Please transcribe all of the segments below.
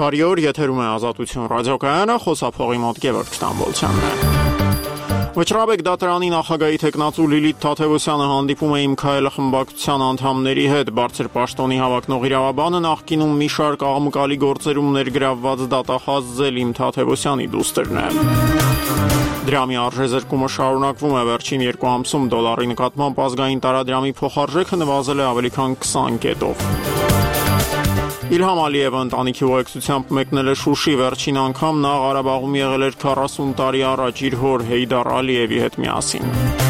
Բարի օր, եթերում է Ազատություն ռադիոկայանը, խոսափողի մոտ Գևորգ Ստամբոլցյանն է։ Վճռաբեկ դատարանի նախագահի տեխնացու Լիլիթ Թադևոսյանը հանդիպում է Իմ քայլը խմբակցության անդամների հետ։ Բարձր պաշտոնի հավակնող իրավաբանը նախկինում մի շարք աղմկալի գործերում ներգրավված դատախազ Զելիմ Թադևոսյանի դուստրն է։ Դրամի արժեզրկումը շարունակվում է վերջին 2 ամսում դոլարի նկատմամբ ազգային տարադրամի փոխարժեքը նվազել է ավելի քան 20 կետով։ Իլհամ Ալիևը ընտանիքի ուղեկցությամբ մեկնել է Շուշի, վերջին անգամ նա Ղարաբաղում եղել էր 40 տարի առաջ իր հոր Հեյդար Ալիևի հետ միասին։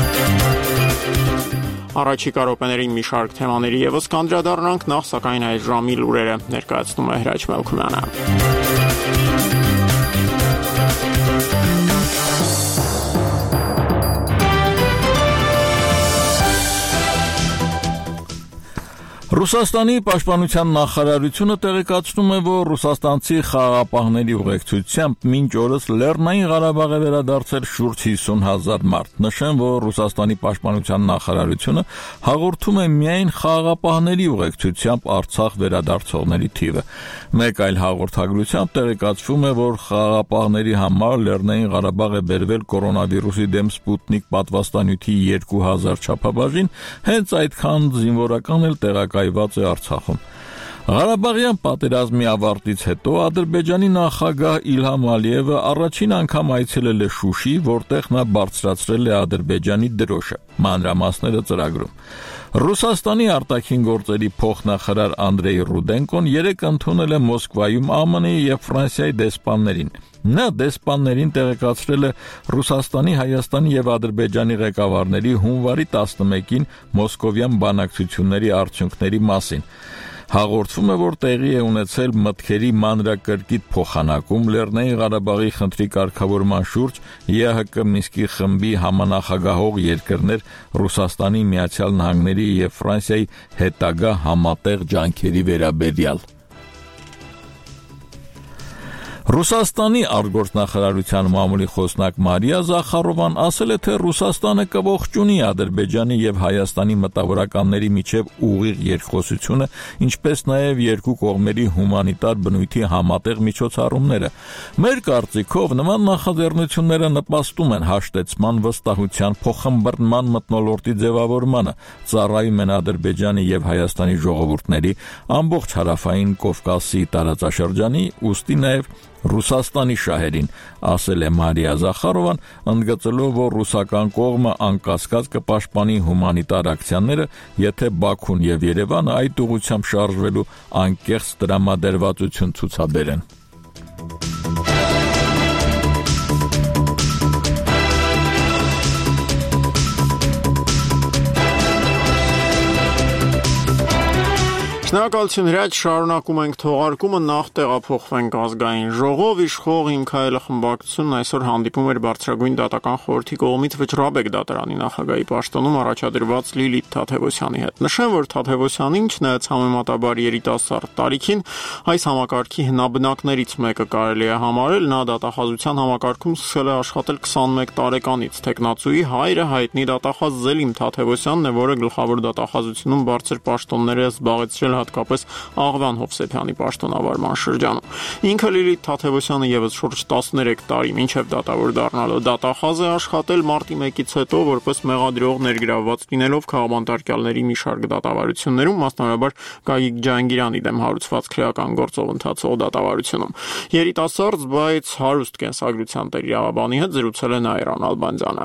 Առաջիկա րոպեներին մի շարք թեմաների ևս կանդրադառնանք, նախ սակայն այս ժամի լուրերը ներկայացնում է Հրաչ Մելքումյանը։ Ռուսաստանի պաշտպանության նախարարությունը տեղեկացնում է, որ ռուսաստանցի խաղաղապահների ուղեկցությամբ մինչ օրս Լեռնային Ղարաբաղ է վերադարձել շուրջ 50,000 մարդ։ Նշեմ, որ Ռուսաստանի պաշտպանության նախարարությունը հաղորդում է միայն խաղաղապահների ուղեկցությամբ Արցախ վերադարձողների թիվը։ Մեկ այլ հաղորդագրությամբ տեղեկացվում է, որ խաղաղապահների համար Լեռնային Ղարաբաղ է բերվել կորոնավիրուսի դեմ Սպուտնիկ պատվաստանյութի 2000 չափաբաժին, հենց այդքան զինվորական էլ տեղակայված է Արցախում։ Ղարաբաղյան պատերազմի ավարտից հետո Ադրբեջանի նախագահ Իլհամ Ալիևը առաջին անգամ այցելել է Շուշի, որտեղ նա բարձրացրել է Ադրբեջանի դրոշը։ Մանրամասները ծրագրում։ Ռուսաստանի արտաքին գործերի փոխնախարար Անդրեյ Ռուդենկոն երեկ ընդունել է Մոսկվայում ԱՄՆ-ի եւ Ֆրանսիայի դեսպաններին։ Նա դեսպաններին տեղեկացրել է Ռուսաստանի, Հայաստանի եւ Ադրբեջանի ղեկավարների հունվարի 11-ին մոսկովյան բանակցությունների արդյունքների մասին։ Հաղորդվում է, որ տեղի է ունեցել մտքերի մանրակրկիտ փոխանակում Լեռնային Ղարաբաղի խնդրի կարգավորման շուրջ ԵՀԿ Մինսկի խմբի համանախագահող երկրներ Ռուսաստանի, Միացյալ Նահանգների եւ Ֆրանսիայի հետագա համատեղ ջանքերի վերաբերյալ։ Ռուսաստանի արտգործնախարարության մամուլի խոսնակ Մարիա Զախարովան ասել է, թե Ռուսաստանը կողջունի Ադրբեջանի եւ Հայաստանի մտավորականների միջև ուղիղ երկխոսությունը, ինչպես նաեւ երկու կողմերի հումանիտար բնույթի համատեղ միջոցառումները։ Մեր կարծիքով նման նախաձեռնությունները նպաստում են հաշտեցման, վստահության, փոխըմբռնման մթնոլորտի ձևավորմանը, ծառայում են Ադրբեջանի եւ Հայաստանի ժողովուրդների, ամբողջ հարավային Կովկասի տարածաշրջանի, ուստի նաեւ Ռուսաստանի շահերին, ասել է Մարիա Զախարովան, ընդգծելով, որ ռուսական կողմը անկասկած կպաշտպանի հումանիտար ակցիաները, եթե Բաքուն եւ Երևանը այդ ուղղությամբ շարժվելու անկեղծ տրամադրվածություն ցուցաբերեն։ Շնորհակալություն Հրաչ, շարունակում ենք թողարկումը, նախ տեղափոխվենք ազգային ժողով, իշխող Իմ քայլը խմբակցությունն այսօր հանդիպում էր Բարձրագույն դատական խորհրդի կողմից Վճռաբեկ դատարանի նախագահի պաշտոնում առաջադրված Լիլիթ Թադևոսյանի հետ։ Նշեմ, որ Թադևոսյանին, չնայած համեմատաբար երիտասարդ տարիքին, այս համակարգի հնաբնակներից մեկը կարելի է համարել, նա դատախազության համակարգում սկսել է աշխատել 21 տարեկանից։ Տեխնացուի հայրը հայտնի դատախազ Զելիմ Թադևոսյանն է, որը գլխավոր դատախազությունում բարձր պաշտոններ է զբաղեցրել հատկապես Աղվան Հովսեփյանի պաշտոնավարման շրջանում։ Ինքը Լիլիթ Թադևոսյանը եւս շուրջ 13 տարի մինչև դատավոր դառնալը դատախազ է աշխատել մարտի 1-ից հետո որպես մեղադրող ներգրավված լինելով քաղաքապետարանի մի շարք դատավարություններում, մասնավորաբար Գագիկ Ջահանգիրյանի դեմ հարուցված քրեական գործով ընթացող դատավարությունում։ Երիտասարդ, բայց հարուստ կենսագրության տեր իրավաբանի հետ զրուցել է Նաիրան Ալբանդյանը։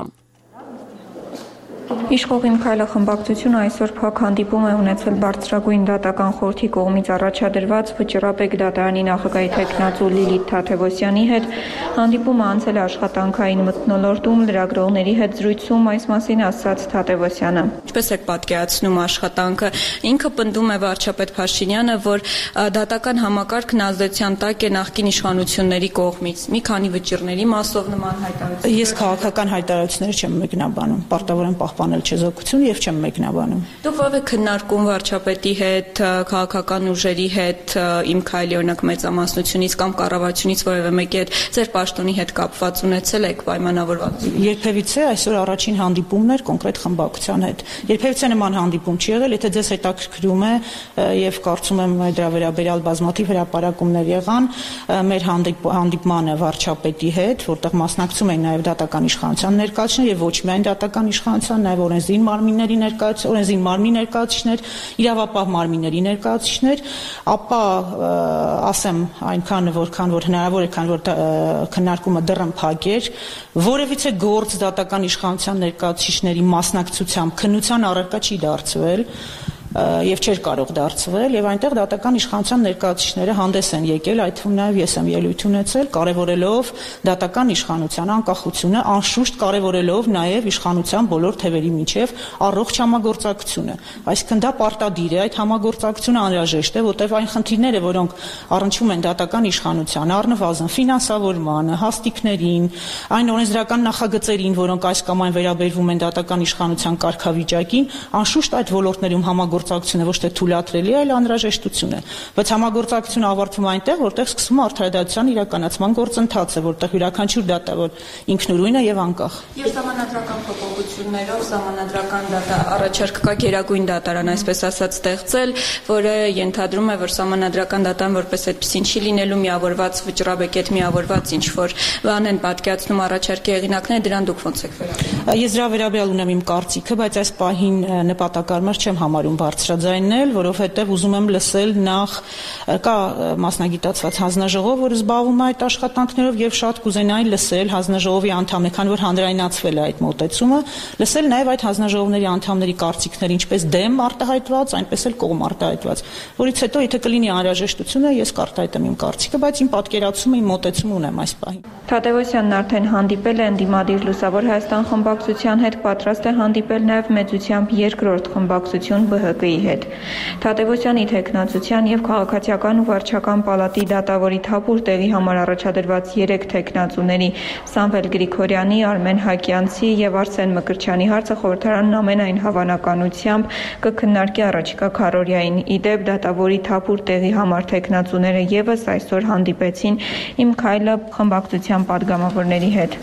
Իշխող Իմ քայլը խմբակցությունը այսօր փակ հանդիպում է ունեցել Բարձրագույն դատական խորհրդի կողմից առաջադրված Վճռաբեկ դատարանի նախագահի տեխնացու Լիլիթ Թադևոսյանի հետ։ Հանդիպումը անցել է աշխատանքային մթնոլորտում, լրագրողների հետ զրույցում, այս մասին ասաց Թադևոսյանը։ Ինչպես եք պատկերացնում աշխատանքը, ինքը պնդում է վարչապետ Փաշինյանը, որ դատական համակարգն ազդեցության տակ է նախկին իշխանությունների կողմից։ Մի քանի վճիռների մասով նման հայտարարություն։ Ես քաղաքական հայտարարություններ չեմ մեկնաբանում, պարտավոր եմ պահպանել էլ չեզոքություն եւ չեմ մեկնաբանում։ Դուք ո՞վ եք քննարկում վարչապետի հետ, քաղաքական ուժերի հետ, Իմ քայլի օրինակ մեծամասնությունից կամ կառավարությունից որևէ մեկի հետ ձեր պաշտոնի հետ կապված ունեցել եք պայմանավորված։ Երբևիցե այսօր առաջին հանդիպումն էր կոնկրետ խմբակցության հետ։ Երբևիցե նման հանդիպում չի եղել, եթե ձեզ հետաքրքրում է եւ կարծում եմ դրա վերաբերյալ բազմաթիվ հրապարակումներ եղան մեր հանդիպմանը վարչապետի հետ, որտեղ մասնակցում էին նաեւ դատական իշխանության ներկայացուցիչներ եւ ոչ միայն դատական իշխանության, նաեւ օրենսդիր մարմինների օրենսդիր մարմնի ներկայացուցիչներ, իրավապահ մարմինների ներկայացուցիչներ, ապա ասեմ այնքան որքան որ հնարավոր է, քան որ քննարկումը դեռ փակ էր, որևիցե գործ դատական իշխանության ներկայացուցիչների մասնակցությամբ քննության առարկա չի դարձվել եւ չէր կարող դարձվել եւ այնտեղ դատական իշխանության ներկայացուցիչները հանդես են եկել, այդ թվում նաեւ ես եմ ելույթ ունեցել, կարեւորելով դատական իշխանության անկախությունը, անշուշտ կարեւորելով նաեւ իշխանության բոլոր թևերի միջև առողջ համագործակցությունը։ Այսինքն դա պարտադիր է, այդ համագործակցությունը անհրաժեշտ է, որտեղ այն խնդիրները, որոնք առնչվում են դատական իշխանության, առնվազն ֆինանսավորմանը, հաստիկներին, այն օրենսդրական նախագծերին, որոնք այս կամ այն վերաբերվում են դատական իշխանության կարգավիճակին, անշուշտ այդ ոլորտներում համագործակցությունը ոչ թե թույլատրելի է, այլ անհրաժեշտություն է։ Բայց համագործակցությունը ավարտվում է այնտեղ, որտեղ սկսվում է արդարադատության իրականացման գործընթացը, որտեղ յուրաքանչյուր դատավոր ինքնուրույն է եւ անկախ։ Եվ սահմանադրական փոփոխություններով սահմանադրական առաջարկ կա գերագույն դատարան, այսպես ասած, ստեղծել, որը ենթադրում է, որ սահմանադրական դատարան որպես այդպեսին չի լինելու միավորված վճռաբեկետ միավորված ինչ որ բան են պատկերացնում առաջարկի հեղինակները, դրան դուք ոնց եք վերաբերվում։ Ես դրա վերաբերյալ ունեմ իմ կարծիքը, բայց այս պահին նպատակարար չեմ համարում բարձրաձայնել, որովհետև ուզում եմ լսել նախ կա մասնագիտացված հանձնաժողով, որը զբաղվում է այդ աշխատանքներով եւ շատ կուզենայի լսել հանձնաժողովի անդամներ, քանի որ հանրայնացվել է այդ մոտեցումը, լսել նաեւ այդ հանձնաժողովների անդամների կարծիքները, ինչպես դեմ արտահայտված, այնպես էլ կողմ արտահայտված, որից հետո եթե կլինի անհրաժեշտությունը, ես կարտահայտեմ իմ կարծիքը, բայց իմ պատկերացումը, իմ մոտեցումը ունեմ այս պահին։ Թադևոսյանն արդեն հանդիպել է ընդդիմադիր Լուսավոր Հայաստան խմբակցության հետ, պատրաստ է հանդիպել նաեւ մեծությամբ երկրորդ խմբակցություն ԲՀԿ-ի հետ։ Թադևոսյանի թեկնածության եւ քաղաքացիական ու վարչական պալատի դատավորի թափուր տեղի համար առաջադրված 3 թեկնածուների Սամվել Գրիգորյանի, Արմեն Հակյանցի եւ Արսեն Մկրտչյանի հարցը խորհրդարանն ամենայն հավանականությամբ կքննարկի առաջիկա քառօրյային։ Իդեպ դատավորի թափուր տեղի համար թեկնածուները եւս այսօր հանդիպեցին Իմ քայլը խմբակցության падգամավորների հետ։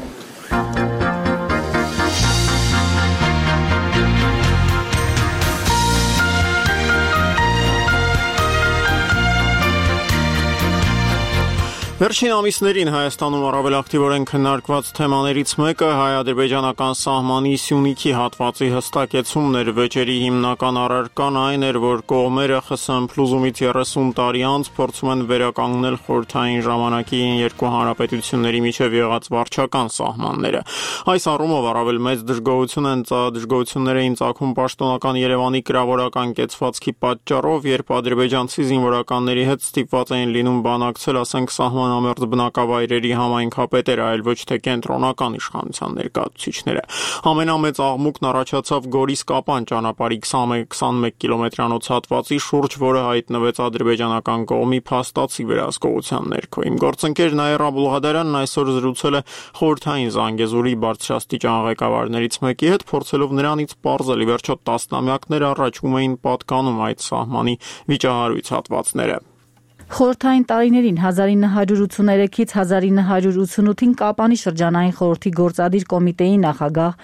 Վերջին ամիսներին Հայաստանում առավել ակտիվորեն քննարկված թեմաներից մեկը հայ-ադրբեջանական սահմանի Սյունիքի հատվածի հստակեցումն էր։ Վեճերի հիմնական առարկան այն էր, որ կողմերը ԽՍՀՄ փլուզումից 30 տարի անց փորձում են վերականգնել խորհրդային ժամանակի երկու հանրապետությունների միջև եղած վարչական սահմանները։ Այս առումով առավել մեծ դժգոհություններ էին ծագում պաշտոնական Երևանի կրավորական կեցվածքի պատճառով, երբ ադրբեջանցի զինվորականների հետ ստիպված էին լինում բանակցել, ասենք, ամերձ բնակավայրերի համայնքապետերը, այլ ոչ թե կենտրոնական իշխանության ներկայացուցիչները։ Ամենամեծ աղմուկն առաջացավ Գորիս-Կապան ճանապարհի 20-21 կիլոմետրանոց հատվածի շուրջ, որը հայտնվեց ադրբեջանական կողմի փաստացի վերահսկողության ներքո։ Իմ գործընկեր Նաիրա Բուլղադարյանն այսօր զրուցել է խորհրդային Զանգեզուրի բարձրաստիճան ղեկավարներից մեկի հետ, փորձելով նրանից պարզել, ի վերջո տասնամյակներ առաջ ում էին պատկանում այդ սահմանի վիճահարույց հատվածները։ Խորհրդային տարիներին 1983-ից 1988-ին Կապանի շրջանային խորհրդի գործադիր կոմիտեի նախագահ,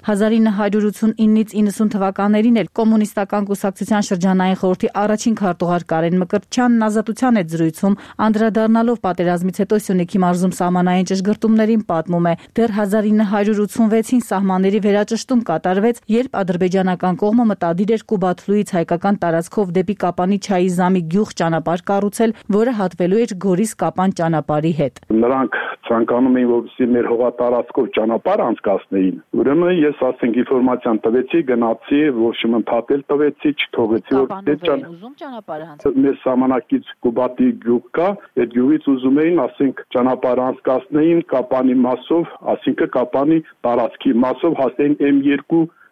1989-ից 90 թվականներին էլ Կոմունիստական կուսակցության շրջանային խորհրդի առաջին քարտուղար Կարեն Մկրտչյանն ազատության հետ զրույցում անդրադառնալով պատերազմից հետո Սյունիքի մարզում սահմանային ճշգրտումներին պատմում է, դեռ 1986-ին սահմանների վերաճշտում կատարվեց, երբ ադրբեջանական կողմը մտադիր էր Կուբաթլուից հայկական տարածքով դեպի Կապանի Չայիզամի գյուղ ճանապարհ կառուցել, որը հատվելու էր Գորիս-Կապան ճանապարհի հետ։ Նրանք ցանկանում էին, որպեսզի մեր հողատարածքով ճանապարհ անցկացնեին։ Ուրեմն ես ասենք ինֆորմացիան տվեցի, գնացի, ոչմ ընդհատել տվեցի, չթողեցի, որ ուզում ճանապարհ անցկացնել։ Մեր սահմանակից Կուբատի գյուղ կա, այդ գյուղից ուզում էին, ասենք, ճանապարհ անցկացնեին Կապանի մասով, ասինքն Կապանի տարածքի մասով հասնեին M2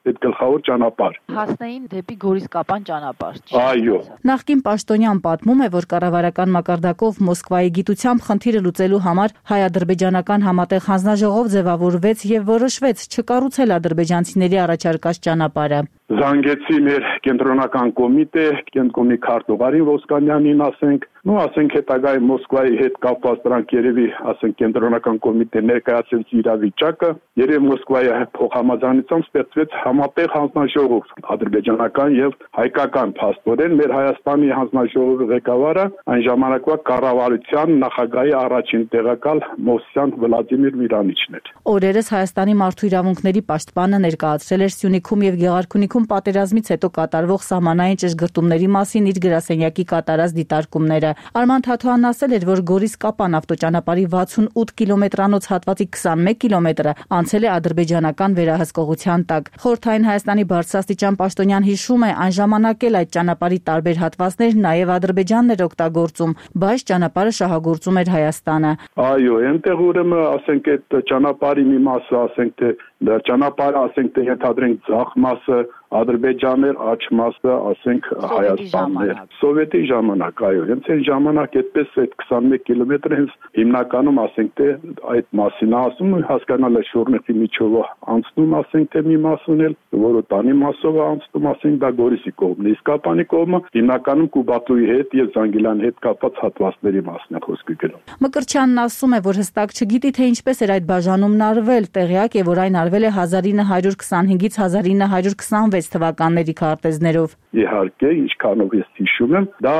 այդ գլխավոր ճանապարհ։ Հասնեին դեպի Գորիս-Կապան ճանապարհ։ Այո։ Նախկին պաշտոնյան պատմում է, որ կառավարական մակարդակով Մոսկվայի գիտությամբ խնդիրը լուծելու համար հայ-ադրբեջանական համատեղ հանձնաժողով ձևավորվեց եւ որոշվեց չկառուցել ադրբեջանցիների առաջարկած ճանապարհը։ Զանգեցի մեր կենտրոնական կոմիտե, կենտրոնի քարտուղարին Ոսկանյանին, ասենք հետագայի Մոսկվայի հետ կապված դրանք երևի, կենտրոնական կոմիտե ներկայացրեց իրավիճակը, երևի Մոսկվայի փոխհամաձայնությամբ ստեղծվեց համատեղ հանձնաժողով, ադրբեջանական եւ հայկական փաստորեն մեր Հայաստանի հանձնաժողովի ղեկավարը այն ժամանակվա կառավարության նախագահի առաջին տեղակալ Մովսյան Վլադիմիր Միրանիչն էր։ Օրերս Հայաստանի մարդու իրավունքների պաշտպանը ներկայացրել էր Սյունիքում եւ Գեղարքունիքում պատերազմից հետո կատարվող սահմանային ճշգրտումների մասին իր գրասենյակի կատարած դիտարկումները։ Արման Թաթոյանն ասել էր, որ Գորիս-Կապան ավտոճանապարհի 68 կիլոմետրանոց հատվածի 21 կիլոմետրը անցել է ադրբեջանական վերահսկողության տակ։ Խորհրդային Հայաստանի բարձրաստիճան պաշտոնյան հիշում է, այն ժամանակ էլ այդ ճանապարհի տարբեր հատվածներ նաև Ադրբեջանն էր օգտագործում, բայց ճանապարհը շահագործում էր Հայաստանը։ Այո, այնտեղ ուրեմն այդ ճանապարհի մի մասը, ճանապարհը ենթադրենք ձախ մասը Ադրբեջանն էր, աջ մասը Հայաստանն էր։ Սովետի ժամանակ, այո, հենց այն ժամանակ այդպես այդ 21 կիլոմետրը հենց հիմնականում այդ մասին ասում, հասկանալ է Շորնեխի միջով անցնում, մի մասն էլ Որոտանի մասով անցնում, դա Գորիսի կողմն է, իսկ Կապանի կողմը հիմնականում Կուբատուի հետ եւ Զանգիլանի հետ կապված հատվածների մասն է խոսքը գնում։ Մկրտչյանն ասում է, որ հստակ չգիտի, թե ինչպես էր այդ բաժանումն արվել, տեղյակ է, որ այն արվել է 1925-ից 1926 թվականների քարտեզներով։ Իհարկե, ինչքանով ես հիշում եմ, դա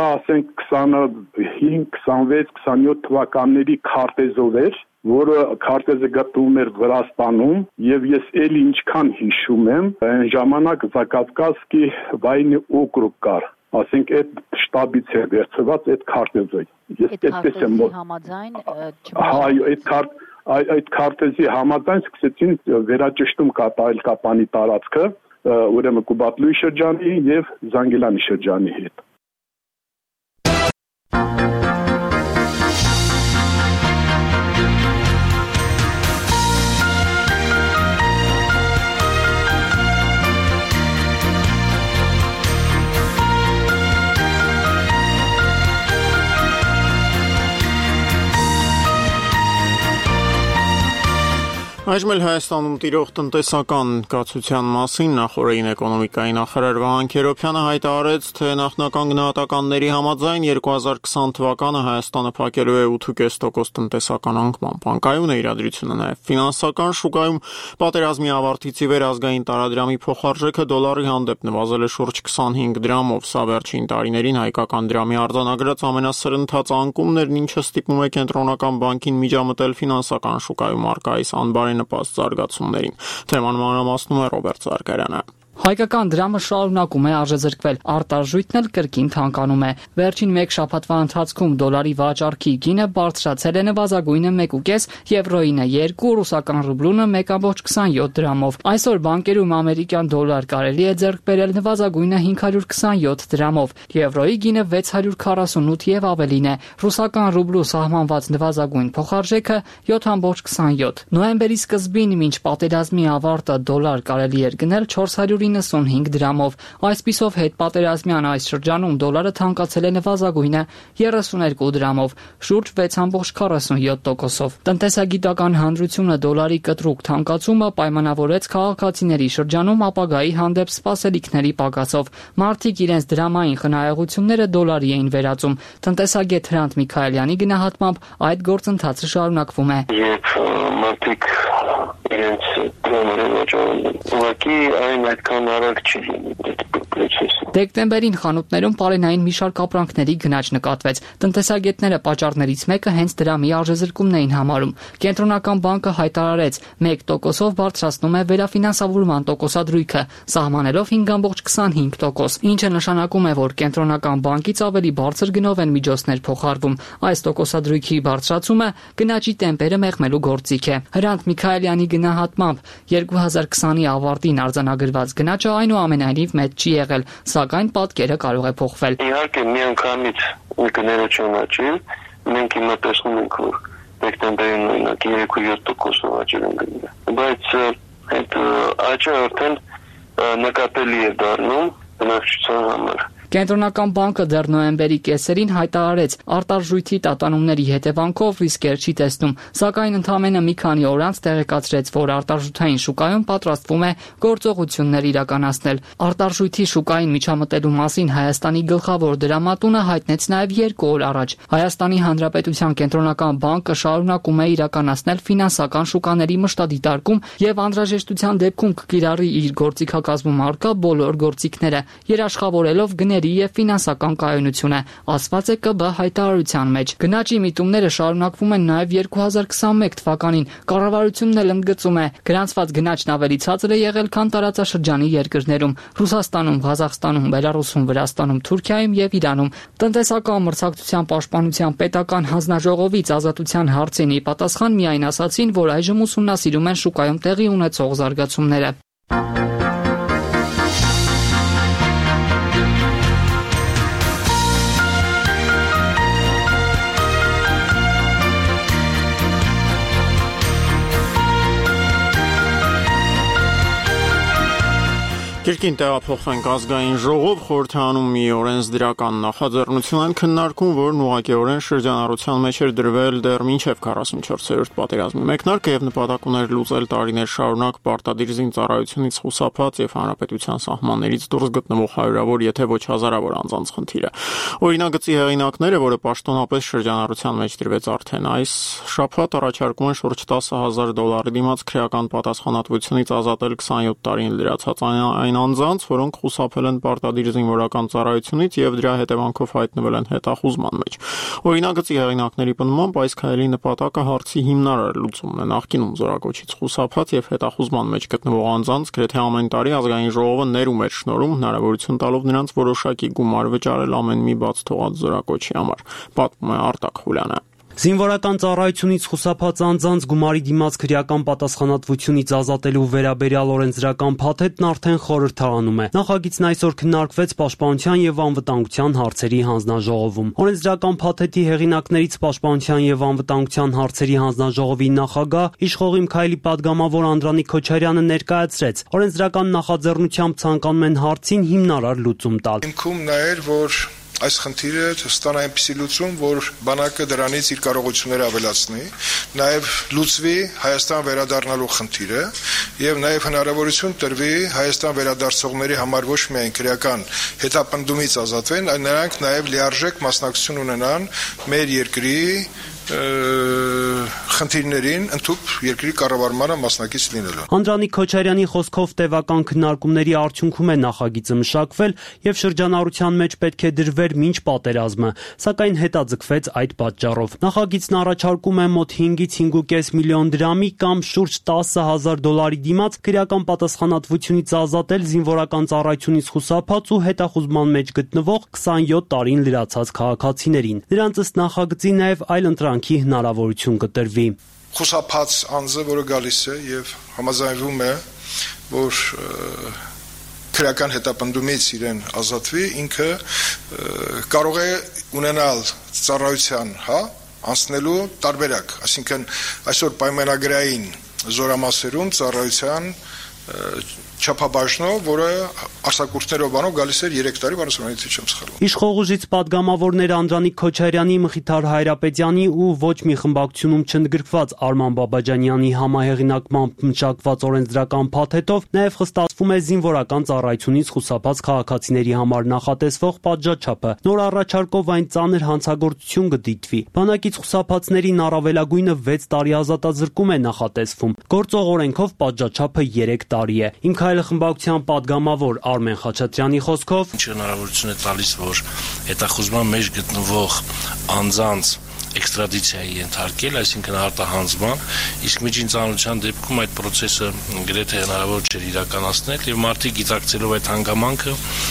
25, 26, 27 թվականների քարտեզով էր, որը քարտեզը գտնվում էր Վրաստանում, եւ ես էլի ինչքան հիշում եմ, այն ժամանակ Զակավկազский վայնի օկրուգ կար, այդ շտաբից է վերցված այդ քարտեզը։ Ես այդպես եմ համաձայն, այդ քարտեզի համաձայն սկսեցին վերաճշտում կատարել Կապանի տարածքը, ուրեմն Կուբատլուի շրջանի եւ Զանգիլանի շրջանի հետ։ Այժմ էլ Հայաստանում տիրող տնտեսական կացության մասին նախորդին էկոնոմիկայի նախարար Վահան Քերոբյանը հայտարարեց, թե նախնական գնահատականների համաձայն 2020 թվականը Հայաստանը փակելու է 8.5% տնտեսական անկման։ Բանկայուն է իրադրությունը նաև ֆինանսական շուկայում պատերազմի ավարտից ի վեր ազգային տարադրամի փոխարժեքը դոլարի հանդեպ նվազել է շուրջ 25 դրամով, սա վերջին տարիներին հայկական դրամի արձանագրած ամենասրընթաց անկումներն, ինչը ստիպում է կենտրոնական բանկին միջամտել ֆինանսական շուկայում առկա այս անբարենպաստ զարգացումներին։ Թեման մանրամասնում է Ռոբերտ Զարգարյանը։ Հայկական դրամը շարունակում է արժեզրկվել, արտարժույթն էլ կրկին թանկանում է։ Վերջին մեկ շաբաթվա ընթացքում դոլարի վաճառքի գինը բարձրացել է նվազագույնը 1.5 եվրոյինը 2, ռուսական ռուբլունը 1.27 դրամով։ Այսօր բանկերում ամերիկյան դոլար կարելի է ձեռք բերել նվազագույնը 527 դրամով, եվրոյի գինը 648 եւ ավելին է։ Ռուսական ռուբլու սահմանված նվազագույն փոխարժեքը 7.27։ Նոյեմբերի սկզբին, մինչ պատերազմի ավարտը, դոլար կարելի էր գնել 495 դրամով։ Այսպիսով հետպատերազմյան այս շրջանում դոլարը թանկացել է նվազագույնը 32 դրամով, շուրջ 6.47%-ով։ Տնտեսագիտական հանրությունը դոլարի կտրուկ թանկացումը պայմանավորեց քաղաքացիների շրջանում ապագայի հանդեպ սպասելիքների պակասով։ Մարդիկ իրենց դրամային խնայողությունները դոլարի էին վերածում։ Տնտեսագետ Հրանտ Միքայելյանի գնահատմամբ այդ գործընթացը շարունակվում է։ Մարդիկ իրենց դրամերը վաճառում, ուղղակի այն այդքան արագ չի process։ Դեկտեմբերին խանութներում պարենային մի շարք ապրանքների գնաճ նկատվեց։ Տնտեսագետները պատճառներից մեկը հենց դրամի արժեզրկումն էին համարում։ Կենտրոնական բանկը հայտարարեց 1%-ով բարձրացնում է վերաֆինանսավորման տոկոսադրույքը, սահմանելով 5.25%, ինչը նշանակում է, որ կենտրոնական բանկից ավելի բարձր գնով են միջոցներ փոխարվում։ Այս տոկոսադրույքի բարձրացումը գնաճի տեմպերը մեղմելու գործիք է։ Հրանտ Միքայելյանի գնահատմամբ 2020-ի ավարտին արձանագրված գնաճը այնուամենայնիվ մեծ չի եղել, սակայն պատկերը կարող է փոխվել։ Իհարկե, միանգամից գներություն աճի, մենք հիմա տեսնում ենք, որ դեկտեմբերին օրինակ 3.7% աճել են գները։ Բայց այդ աճը արդեն նկատելի է դառնում բնակչության համար։ Կենտրոնական բանկը դեռ նոյեմբերի կեսերին հայտարարեց արտարժույթի տատանումների հետևանքով ռիսկեր չի տեսնում, սակայն ընդամենը մի քանի օր անց տեղեկացրեց, որ արտարժութային շուկայում պատրաստվում է գործողություններ իրականացնել։ Արտարժույթի շուկային միջամտելու մասին Հայաստանի գլխավոր դրամատունը հայտնեց նաև 2 օր առաջ։ Հայաստանի Հանրապետության կենտրոնական բանկը շարունակում է իրականացնել ֆինանսական շուկաների մշտադիտարկում եւ անհրաժեշտության դեպքում կկիրառի իր գործիքակազմում առկա բոլոր գործիքները, երաշխավորելով գների եւ ֆինանսական կայունությունը, ասված է ԿԲ հայտարարության մեջ։ Գնաճի միտումները շարունակվում են նաեւ 2021 թվականին։ Կառավարությունն էլ ընդգծում է, գրանցված գնաճն ավելի ցածր է եղել, քան տարածաշրջանի երկրներում՝ Ռուսաստանում, Ղազախստանում, Բելարուսում, Վրաստանում, Թուրքիայում եւ Իրանում։ Տնտեսական մրցակցության պաշտպանության պետական հանձնաժողովից ազատության հարցին ի պատասխան միայն ասացին, որ այժմ ուսումնասիրում են շուկայում տեղի ունեցող զարգացումները։ Կիրկին տեղափոխվենք ազգային ժողով, խորհրդանում մի օրենսդրական նախաձեռնություն են քննարկում, որն ուղղակիորեն շրջանառության մեջ էր դրվել դեռ մինչև 44-րդ պատերազմի մեկնարկը եւ նպատակ ուներ լուծել տարիներ շարունակ պարտադիր զինծառայությունից խուսափած եւ հանրապետության սահմաններից դուրս գտնվող հարյուրավոր, եթե ոչ հազարավոր անձանց խնդիրը։ Օրինագծի հեղինակները, որը պաշտոնապես շրջանառության մեջ դրվեց արդեն այս շաբաթ, առաջարկում են շուրջ $10,000 դիմաց քրեական պատասխանատվությունից ազատել 27 տարին լրացած այն անձանց, որոնք խուսափել են պարտադիր զինվորական ծառայությունից եւ դրա հետևանքով հայտնվել են հետախուզման մեջ։ Օրինագծի հեղինակների պնդմամբ այս քայլի նպատակը հարցի հիմնարար լուծումն է։ Նախկինում զորակոչից խուսափած եւ հետախուզման մեջ գտնվող անձանց գրեթե ամեն տարի ազգային ժողովը ներում էր շնորհում, հնարավորություն տալով նրանց որոշակի գումար վճարել ամեն մի բաց թողած զորակոչի համար, պատմում է Արտակ Խուլյանը։ Զինվորական ծառայությունից խուսափած անձանց գումարի դիմաց քրեական պատասխանատվությունից ազատելու վերաբերյալ օրենսդրական փաթեթն արդեն խորհրդարանում է։ Նախագիծն այսօր քննարկվեց Պաշտպանության եւ անվտանգության հարցերի հանձնաժողովում։ Օրենսդրական փաթեթի հեղինակներից Պաշտպանության եւ անվտանգության հարցերի հանձնաժողովի նախագահ Իշխող Իմքայելի պատգամավոր Անդրանիկ Քոչարյանը ներկայացրեց։ Օրենսդրական նախաձեռնությամբ ցանկանում են հարցին հիմնարար լուծում տալ։ Ինքում նա էր, որ այս խնդիրը ստանա այնպիսի լուծում, որ բանակը դրանից իր կարողությունները ավելացնի, նաև լուծվի Հայաստան վերադառնալու խնդիրը եւ նաև հնարավորություն տրվի Հայաստան վերադարձողների համար ոչ միայն քրեական հետապնդումից ազատվեն, այլ նրանք նաև լիարժեք մասնակցություն ունենան մեր երկրի խնդիրներին ընդհանուր երկրի կառավարմանը մասնակից լինելու։ Անդրանիկ Քոչարյանի խոսքով տևական քննարկումների արդյունքում է նախագիծը մշակվել եւ շրջանառության մեջ պետք է դրվեր մինչ պատերազմը, սակայն հետաձգվեց այդ պատճառով։ Նախագիծն առաջարկում է մոտ 5-ից 5.5 միլիոն դրամի կամ շուրջ $10,000 դիմաց քրեական պատասխանատվությունից ազատել զինվորական ծառայությունից խուսափած ու հետախուզման մեջ գտնվող 27 տարին լրացած քաղաքացիներին։ Նրանց ըստ նախագծի նաեւ այլ ընտրանքի հնարավորություն կտրվի։ Խուսափած անձը, որը գալիս է եւ համաձայնվում է, որ քրեական հետապնդումից իրեն ազատվի, ինքը կարող է ունենալ ծառայության, անցնելու տարբերակ, այսինքն այսօր պայմանագրային զորամասերում ծառայության չափաբաժնով, որը արձակուրդներով բանով գալիս էր 3 տարի, բանասուրանից չեմ սխալվում։ Իշխող ուժից պատգամավորներ Անդրանիկ Քոչարյանի, Մխիթար Հայրապետյանի ու ոչ մի խմբակցությունում չընդգրկված Արման Բաբաջանյանի համահեղինակմամբ մշակված օրենսդրական փաթեթով նաև խստացվում է զինվորական ծառայությունից խուսափած քաղաքացիների համար նախատեսվող պատժաչափը։ Նոր առաջարկով այն ծանր հանցագործություն կդիտվի։ Բանակից խուսափածներին առավելագույնը 6 տարի ազատազրկում է նախատեսվում։ Գործող օրենքով պատժաչափը 3 տարի է։ Իմքայել խմբակցության պատգամավոր Արմեն Խաչատրյանի խոսքով հնարավորություն է տալիս, որ հետախուզման մեջ գտնվող անձանց էքստրադիցիայի ենթարկել, այսինքն արտահանձման, իսկ միջին ծանրության դեպքում այդ process-ը գրեթե հնարավոր չէր իրականացնել եւ մարդիկ գիտակցելով այդ հանգամանքը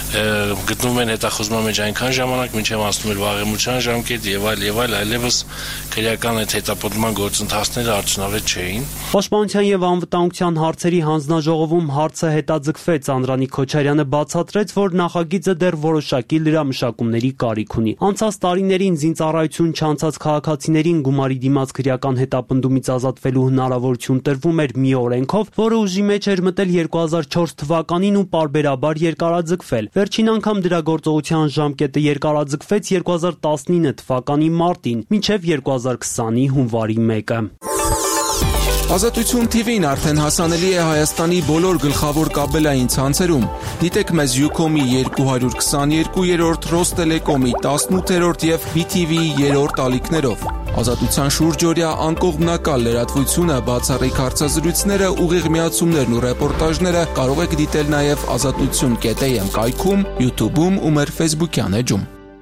գտնվում են հետախուզման մեջ այնքան ժամանակ, մինչև անցնում էր վաղեմության ժամկետ եւ այլ, այլևս քրեական այդ հետապնդման գործընթացները արդյունավետ չէին։ Պաշտպանության եւ անվտանգության հարցերի հանձնաժողովում հարցը հետաձգվեց, Անդրանիկ Քոչարյանը բացատրեց, որ նախագիծը դեռ որոշակի լրամշակումների կարիք ունի։ Անցած տարիներին զինծառայություն չանցած քաղաքացիներին գումարի դիմաց քրեական հետապնդումից ազատվելու հնարավորություն տրվում էր մի օրենքով, որը ուժի մեջ էր մտել 2004 թվականին ու պարբերաբար երկարաձգվել։ Վերջին անգամ դրա գործողության ժամկետը երկարաձգվեց 2019 թվականի մարտին, մինչև 2020-ի հունվարի 1-ը։ Ազատություն TV-ն արդեն հասանելի է Հայաստանի բոլոր գլխավոր կաբելային ցանցերում։ Դիտեք մեզ Ucom-ի 222-րդ, Ռոստելեկոմի 18-րդ եւ BTV-ի 3-րդ ալիքներով։ Ազատության շուրջօրյա անկողմնակալ լրատվությունը, բացառիկ հարցազրույցները, ուղիղ միացումներն ու ռեպորտաժները կարող եք դիտել նաեւ azatutun.am կայքում, YouTube-ում ու մեր Facebook-յան էջում։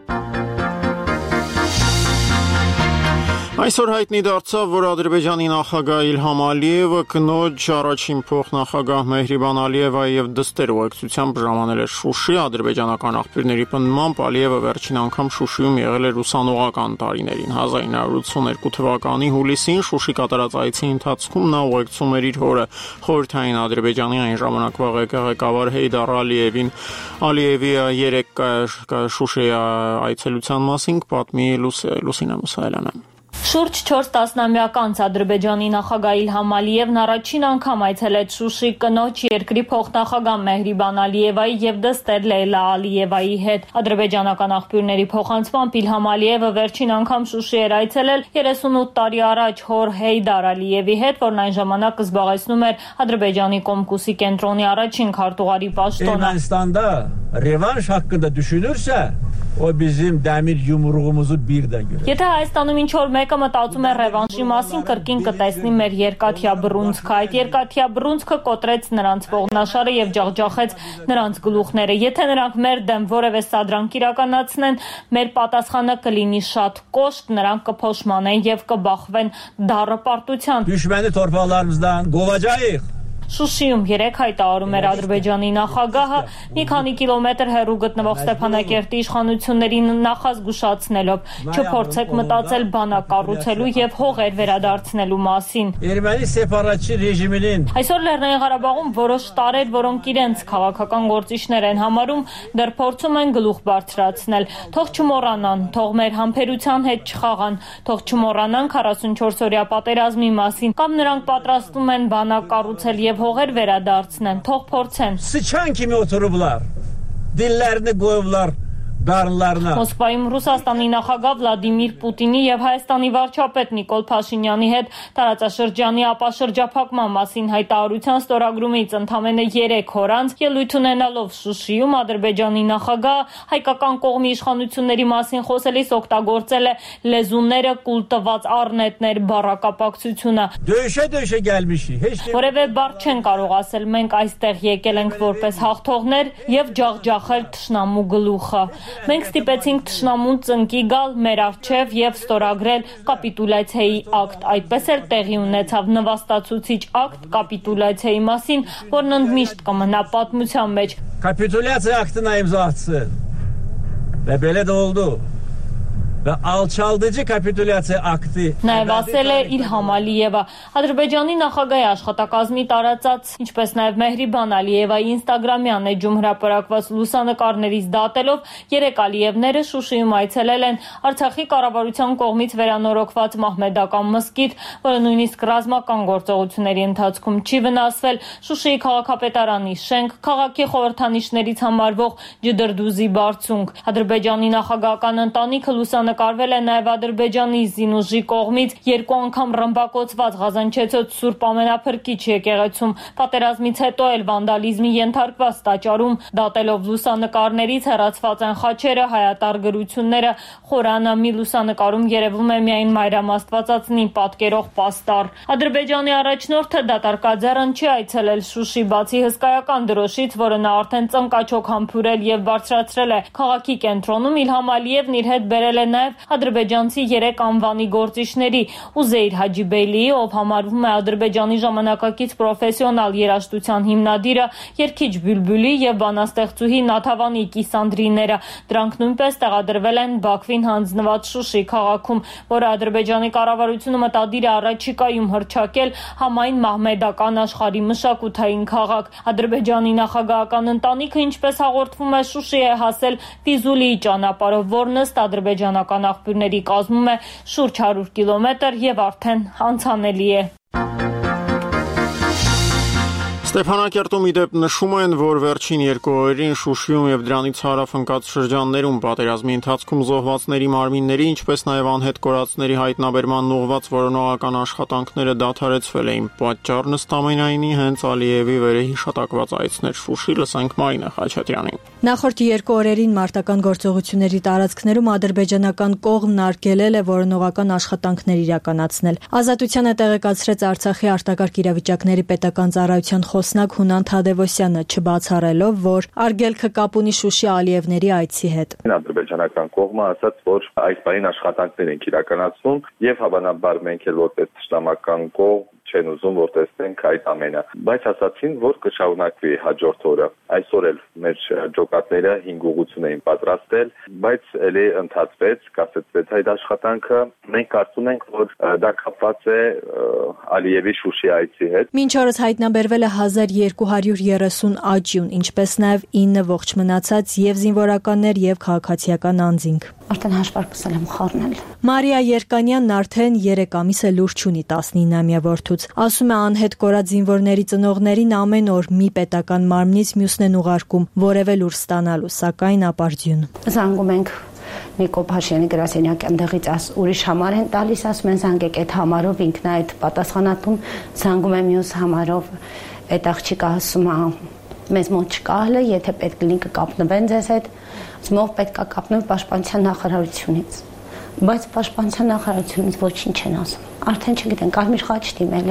Այսօր հայտնի դարձավ, որ Ադրբեջանի նախագահ Իլհամ Ալիևը կնոջ առաջին փոխնախագահ Մեհրիբան Ալիևայի եւ դստեր ուղեկցությամբ ժամանել է Շուշի։ Ադրբեջանական աղբյուրների պնդմամբ Ալիևը վերջին անգամ Շուշիում եղել էր ուսանողական տարիներին։ 1982 թվականի հուլիսին Շուշի կատարած այցի ընթացքում նա ուղեկցում էր իր հորը, խորհրդային Ադրբեջանի այն ժամանակվա ղեկավար Հեյդար Ալիևին։ Ալիևի 3 Շուշի այցելության մասին պատմի Լուսինա Մուսայելյանը։ Շուրջ 4 տասնամյակ անց Ադրբեջանի նախագահ Իլհամ Ալիևն առաջին անգամ այցելեց Շուշի կնոջ երկրի փոխնախագահ Մեհրիբան Ալիևայի եւ դստեր Լեյլա Ալիևայի հետ։ Ադրբեջանական աղբյուրների փոխանցմամբ Իլհամ Ալիևը վերջին անգամ Շուշի էր այցելել 38 տարի առաջ հոր Հեյդար Ալիևի հետ, որն այն ժամանակ զբաղեցնում էր Ադրբեջանի Կոմկուսի կենտրոնի առաջին քարտուղարի պաշտոնը։ Ermənistanda revanş hakkında düşünürse o bizim demir yumruğumuzu birden görür. Եթե Հայաստանում ինչ որ մեկը մտածում է ռևանշի մասին, կրկին կտեսնի մեր երկաթյա բռունցքը։ Այդ երկաթյա բռունցքը կոտրեց նրանց ողնաշարը եւ ջախջախեց նրանց գլուխները։ Եթե նրանք մեր դեմ որևէ սադրանք իրականացնեն, մեր պատասխանը կլինի շատ կոշտ, նրանք կփոշմանեն եւ կբախվեն դառը պարտության։ Düşməni torpaqlarımızdan qovacağıq. Շուշիում 3 հայտարարում էր Ադրբեջանի նախագահը, մի քանի կիլոմետր հեռու գտնվող Ստեփանակերտի իշխանություններին նախազգուշացնելով, չփորձեք մտածել բանակ կառուցելու եւ հողեր վերադարձնելու մասին։ Erməni separatçı rejiminin Այսօր Լեռնային Ղարաբաղում որոշ տարրեր, որոնք իրենց քաղաքական գործիչներ են համարում, դեռ փորձում են գլուխ բարձրացնել։ Թող չմոռանան, թող մեր համբերության հետ չխաղան, թող չմոռանան 44-օրյա պատերազմի մասին, կամ նրանք պատրաստվում են բանակ կառուցել եւ հողեր վերադարձնեն, թող փորձեն։ Sıçan kimi oturublar. Dillerini qoyublar qarınlarına. Մոսկվայում Ռուսաստանի նախագահ Վլադիմիր Պուտինի եւ Հայաստանի վարչապետ Նիկոլ Փաշինյանի հետ տարածաշրջանի ապաշրջափակման մասին հայտարարության ստորագրումից ընդամենը 3 օր անց ելույթ ունենալով Շուշիում Ադրբեջանի նախագահ հայկական կողմի իշխանությունների մասին խոսելիս օգտագործել է լեզուները կուլ տված առնետներ բառակապակցությունը։ Döyüşə gəlmişik. Որևէ բառ չեն կարող ասել, մենք այստեղ եկել ենք որպես հաղթողներ եւ ջախջախել թշնամու գլուխը։ Մենք ստիպեցինք թշնամուն ծնկի գալ մեր առջև եւ ստորագրել կապիտուլյացիայի ակտ։ Այդպես էլ տեղի ունեցավ նվաստացուցիչ ակտ կապիտուլյացիայի մասին, որն ընդմիշտ կմնա պատմության մեջ։ Kapitülyasiya aktına imza atsın. Ve belə də oldu. Və alçaldıcı kapitülyasiya aktı. Նաև ասել է Իլհամ Ալիևը։ Ադրբեջանի նախագահի աշխատակազմի տարածած, ինչպես նաև Մեհրիբան Ալիևայի Instagram-յան էջում հրապարակված լուսանկարներից դատելով 3 Ալիևները Շուշիում այցելել են Արցախի կառավարության կողմից վերանորոգված Մահմեդական մզկիթ, որը նույնիսկ ռազմական գործողությունների ընթացքում չի վնասվել, Շուշիի քաղաքապետարանի շենք, քաղաքի խորհրդանիշներից համարվող Ջդրդուզի բարձունք։ Ադրբեջանի նախագահական ընտանիքը նկարվել է նաև Ադրբեջանի զինուժի կողմից 2 անգամ ռմբակոծված Ղազանչեցոց Սուրբ Ամենափրկիչ եկեղեցում, պատերազմից հետո էլ վանդալիզմի ենթարկված տաճարում, դատելով լուսանկարներից հեռացված են խաչերը, հայատար գրությունները, Խորանը, մի լուսանկարում երևում է միայն Մարիամ Աստվածածնի պատկերող պաստառ։ Ադրբեջանի առաջնորդը դատարկաձեռն չի այցելել Շուշի, բացի հսկայական դրոշից, որը նա արդեն ծնկաչոք համբուրել եւ բարձրացրել է քաղաքի կենտրոնում, Իլհամ Ալիևն իր հետ բերել է նաև ադրբեջանցի 3 անվանի գործիչների՝ Ուզեյր Հաջիբեյլիի, ով համարվում է Ադրբեջանի ժամանակակից պրոֆեսիոնալ երաժշտության հիմնադիրը, երգիչ Բյուլբյուլի եւ բանաստեղծուհի Նաթավանի Կիսանդրիները։ Դրանք նույնպես տեղադրվել են Բաքվին հանձնված Շուշի քաղաքում, որը Ադրբեջանի կառավարությունը մտադիր է առաջիկայում հռչակել համայն մահմեդական աշխարհի մշակութային քաղաք։ Ադրբեջանի նախագահական ընտանիքը, ինչպես հաղորդվում է, Շուշի է հասել Ֆիզուլիի ճանապարհով, որն ըստ ադրբեջանական աղբյուրների կազմում է շուրջ 100 կիլոմետր եւ արդեն անցանելի է։ Ստեփանակերտում իդեպ նշում են, որ վերջին 2 օրերին Շուշիում եւ դրանից հարավ ընկած շրջաններում պատերազմի ընթացքում զոհվածների մարմինների, ինչպես նաեւ անհետ կորածների հայտնաբերման ուղղված որոնողական աշխատանքները դադարեցվել էին։ Պատճառն ըստ ամենայնի հենց Ալիևի վերահիշատակված այցն էր Շուշի, լսենք Մարինա Խաչատրյանին։ Նախորդ 2 օրերին մարտական գործողությունների տարածքներում ադրբեջանական կողմն արգելել է որոնողական աշխատանքներ իրականացնել։ Ազատությանը տեղեկացրեց Արցախի արտակարգ իրավիճակների պետական ծառայության խոսնակ Հունան Թադևոսյանը, չբացառելով, որ արգելքը կապ ունի Շուշի Ալիևների այցի հետ։ Ադրբեջանական կողմը ասաց, որ այս բանին աշխատանքներ են իրականացում եւ հավանաբար մենք էլ որպես ճշտամական կողմ չեն ուզում որ տեսնենք այդ ամենը, բայց ասացին, որ կշարունակվի հաջորդ օրը։ Այսօր էլ մեր ջոկատները 5 ուղղություն էին պատրաստել, բայց ելի ընդհատվեց, կասեցվեց այդ աշխատանքը։ Մենք կարծում ենք, որ դա կապված է Ալիևի Շուշի այցի հետ։ Մինչ օրս հայտնաբերվել է 1230 աճյուն, ինչպես նաև 9 ողջ մնացած եւ զինվորականներ եւ քաղաքացիական անձինք։ Արդեն հաշվարկել եմ խառնել։ Մարիա Երկանյանն արդեն 3 ամիս է լուր չունի 19-ամյա որդուց։ Ասում է անհետ կորած զինվորների ծնողներին ամեն օր մի պետական մարմնից մյուսն են ուղարկում որևէ լուր ստանալու, սակայն ապարդյուն։ Զանգում ենք Նիկո Փաշյանի գրասենյակյան դեղից ուրիշ համար են տալիս, ասում են զանգեք այդ համարով, ինքն այդ պատասխանատուն զանգում է մյուս համարով, այդ աղջիկը ասում է մեզ մոտ չկա հələ, եթե պետք լինի կկապնվեն ձեզ հետ, ով պետք է կապնվի պաշտպանության նախարարությունից, բայց պաշտպանության նախարարությունից ոչինչ չեն ասում, արդեն չգիտեն, Կարմիր խաչ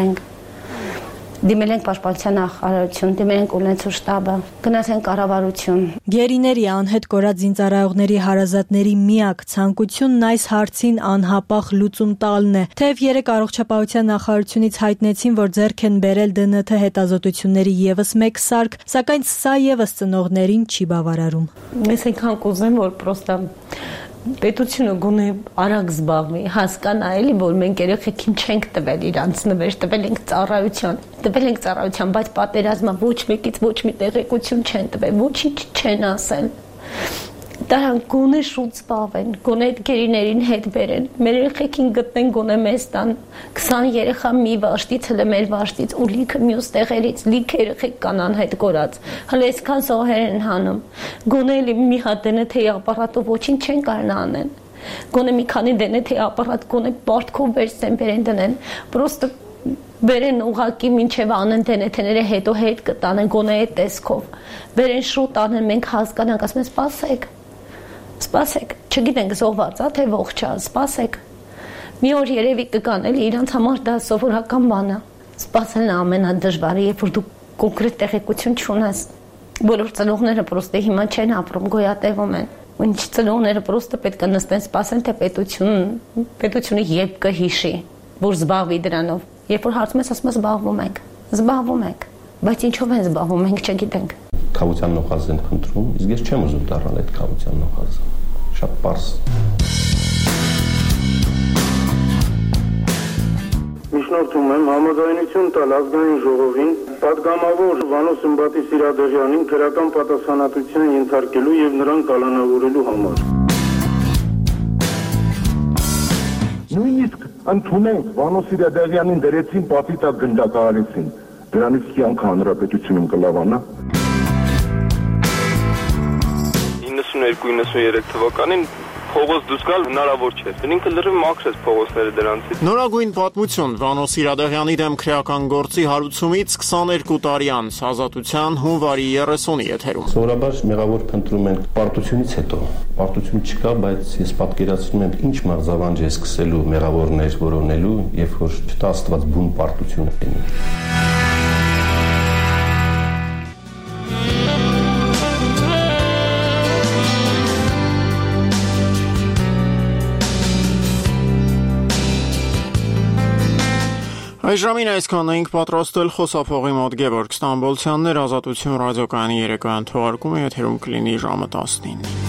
դիմել ենք պաշտպանության նախարարություն, դիմել ենք ունեցու շտաբը, գնացել ենք կառավարություն։ Գերիների անհետ կորած զինծառայողների հարազատների միակ ցանկությունն այս հարցին անհապաղ լուծում տալն է։ Թեև 3 առողջապահության նախարարությունից հայտնեցին, որ ձեռք են բերել ԴՆԹ հետազոտությունների եւս մեկ սարք, սակայն սա եւս ծնողներին չի բավարարում։ Ես այնքան կուզեմ, որ պրոստը պետությունը գոնե արագ զբաղվի, հասկանա էլի, որ մենք երեխեքին չենք տվել իրանց նվեր, տվել ենք ծառայության, բայց պատերազմը ոչ մեկից ոչ մի տեղեկություն չեն տվել, ոչինչ չեն ասել։ Դրանք գոնե շուտ զբաղվեն, գոնե այդ գերիներին հետ բերեն, մեր երեխեքին գտնեն գոնե մեզ տան, 20 երեխա մի վաշտից, հələ մեր վաշտից ու լիքը մյուս տեղերից, լիքը երեխեք կան անհետ կորած, հələ այսքան զոհեր են հանում, գոնե մի հատ ԴՆԹ-ի ապարատով ոչինչ չեն կարող անեն, գոնե մի քանի ԴՆԹ-ի ապարատ գոնե պարտքով վերցնեն բերեն դնեն, պրոստը բերեն ուղակի մինչև անեն ԴՆԹ-ները հետո հետ կտանեն գոնե այդ տեսքով, բերեն շուտ անեն, մենք հասկանանք, ասում են սպասեք, չգիտենք զոհված է, թե ողջ է, սպասեք։ Մի օր երևի կգան էլի, իրանց համար դա սովորական բան է։ Սպասելն է ամենադժվարը, երբ որ դու կոնկրետ տեղեկություն չունես։ Բոլոր ծնողները պրոստը հիմա չեն ապրում, գոյատևում են։ Ու ինչ ծնողները պրոստը պետք է նստեն, սպասեն, թե պետությունը երբ կհիշի, որ զբաղվի դրանով։ Երբ որ հարցում ես, ասում ես զբաղվում ենք, բայց ինչով են զբաղվում, մենք չգիտենք։ Խաղության նոխազ են խնդրում, իսկ ես չեմ ուզում դառնալ այդ խաղության նոխազը։ Շատ պարզ։ Միջնորդում եմ համաձայնություն տալ ազգային ժողովին պատգամավոր Վանո Սմբատի Սիրադեղյանին քրական պատասխանատվության ենթարկելու եւ նրան կալանավորելու համար։ Նույնիսկ ընդունենք Վանո Սիրադեղյանին դրեցին պատի տակ գնդակահարեցին։ Դրանից կյանքը հանրապետությունում կլավանա։ 92-93 թվականին փողոց դուրս գալ հնարավոր չէ։ Ինքը լրիվ մաքրեց փողոցները դրանցից։ Նորագույն պատմություն Վանո Սիրադեղյանի դեմ քրեական գործի հարուցումից 22 տարի անց Ազատության հունվարի 30-ի եթերում։ Սովորաբար մեղավոր փնտրում են պարտությունից հետո։ Պարտություն չկա, բայց ես պատկերացնում եմ ինչ մեղզավանջ է սկսելու մեղավորներ որոնելու, երբ որ չտա Աստված բուն պարտություն լինի։ Այս ժամին այսքան էինք պատրաստել խոսափողի մոտ Գևորգ Ստամբոլցյաններ, Ազատություն ռադիոկայանի երեկոյան թողարկումը եթերում կլինի ժամը 19-ին։